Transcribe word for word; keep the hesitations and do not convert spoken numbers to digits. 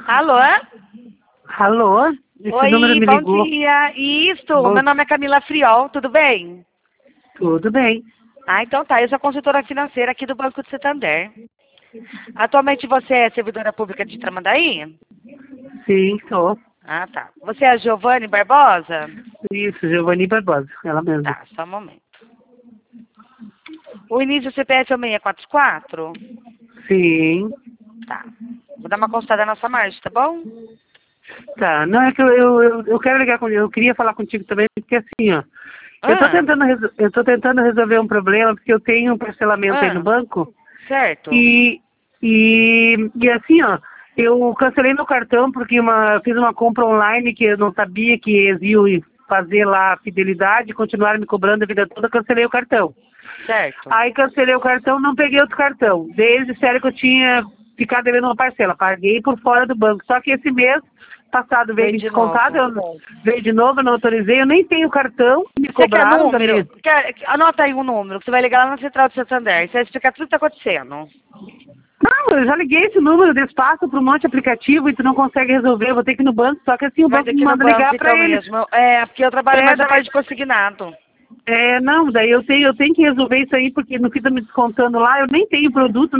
Alô? Alô? Esse número Oi, me bom ligou. dia. Isso, Bom, meu nome é Camila Friol, tudo bem? tudo bem. Ah, então tá, eu sou consultora financeira aqui do Banco de Santander. Atualmente você é servidora pública de Tramandaí? Sim, sou. Ah, tá. Você é a Giovanni Barbosa? Isso, Giovanni Barbosa, ela mesma. Tá, só um momento. O início do C P F é o seis quatro quatro? Sim. Tá. Vou dar uma consultada na sua margem, tá bom? Tá, não é que eu, eu, eu, eu quero ligar com eu queria falar contigo também, porque assim, ó, eu tô Ah, tentando, reso- eu tô tentando resolver um problema, porque eu tenho um parcelamento aí no ah, banco, certo. e, e, e assim, ó, eu cancelei meu cartão porque uma, eu fiz uma compra online que eu não sabia que eles iam fazer lá a fidelidade, continuaram me cobrando a vida toda, cancelei o cartão. Certo. Aí cancelei o cartão, não peguei outro cartão. Desde sério que eu tinha ficado devendo uma parcela. Paguei por fora do banco. Só que esse mês passado veio Vem me de descontado, novo. eu, veio de novo, eu não autorizei, eu nem tenho cartão, me Você quer cobraram da número? minha... Quer, anota aí um número, que você vai ligar lá na Central de Santander. Você vai explicar tudo o que está acontecendo. Não, eu já liguei esse número desse passo para um monte de aplicativo e tu não consegue resolver, eu vou ter que ir no banco, só que assim o Vai banco ter me que ir no manda banco ligar para então eles. mesmo. É, porque eu trabalho É, mais na daí, parte de consignado. é, não, daí eu tenho, eu tenho que resolver isso aí, porque no que tá me descontando lá, eu nem tenho produto,